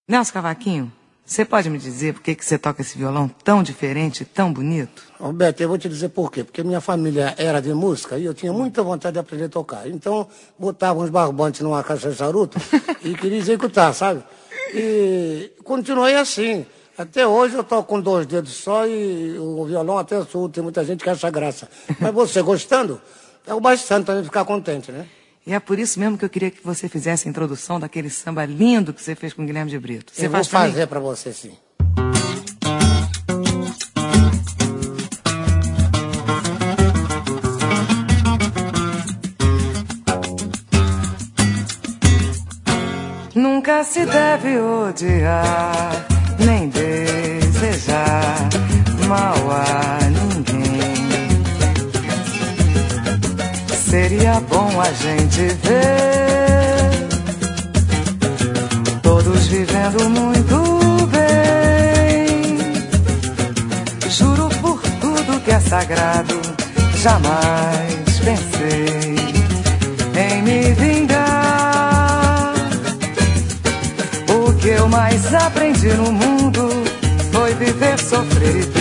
Nelson Cavaquinho, você pode me dizer por que você toca esse violão tão diferente, tão bonito? Roberto, eu vou te dizer por quê. Porque minha família era de música e eu tinha muita vontade de aprender a tocar. Então, botava uns barbantes numa caixa de charuto e queria executar, sabe? E continuei assim. Até hoje eu toco com 2 dedos só e o violão até surdo. Tem muita gente que acha graça. Mas você gostando, é o bastante pra gente ficar contente, né? E é por isso mesmo que eu queria que você fizesse a introdução daquele samba lindo que você fez com o Guilherme de Brito. Você eu vou fazer pra você, sim. Nunca se deve odiar, nem desejar mal a ninguém. Seria bom a gente ver todos vivendo muito bem. Juro por tudo que é sagrado, jamais pensei em me vingar. O que eu mais aprendi no mundo foi viver, sofrer e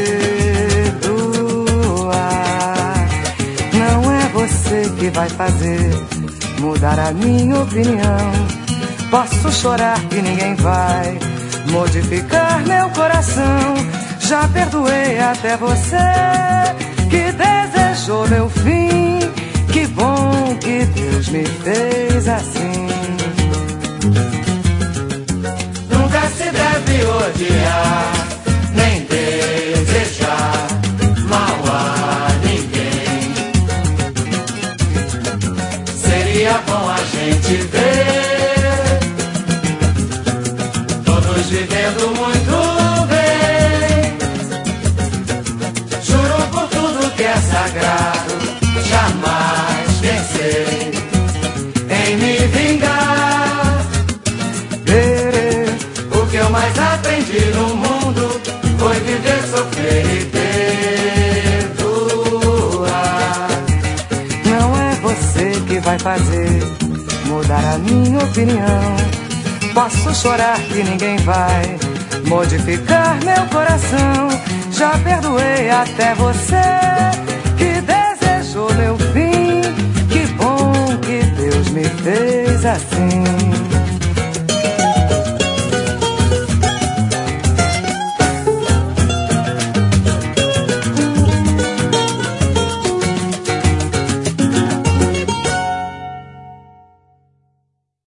perdoar. Não é você que vai fazer mudar a minha opinião. Posso chorar que ninguém vai modificar meu coração. Já perdoei até você que desejou meu fim. Que bom que Deus me fez assim. Nunca se deve odiar, nem desejar mal a ninguém. Seria bom a gente ver todos vivendo muito bem. Juro por tudo que é sagrado, jamais pensei em me vingar. O que eu mais aprendi no mundo foi viver, sofrer e perdoar. Não é você que vai fazer mudar a minha opinião. Posso chorar que ninguém vai modificar meu coração. Já perdoei até você que desejou meu fim. Que bom que Deus me fez assim.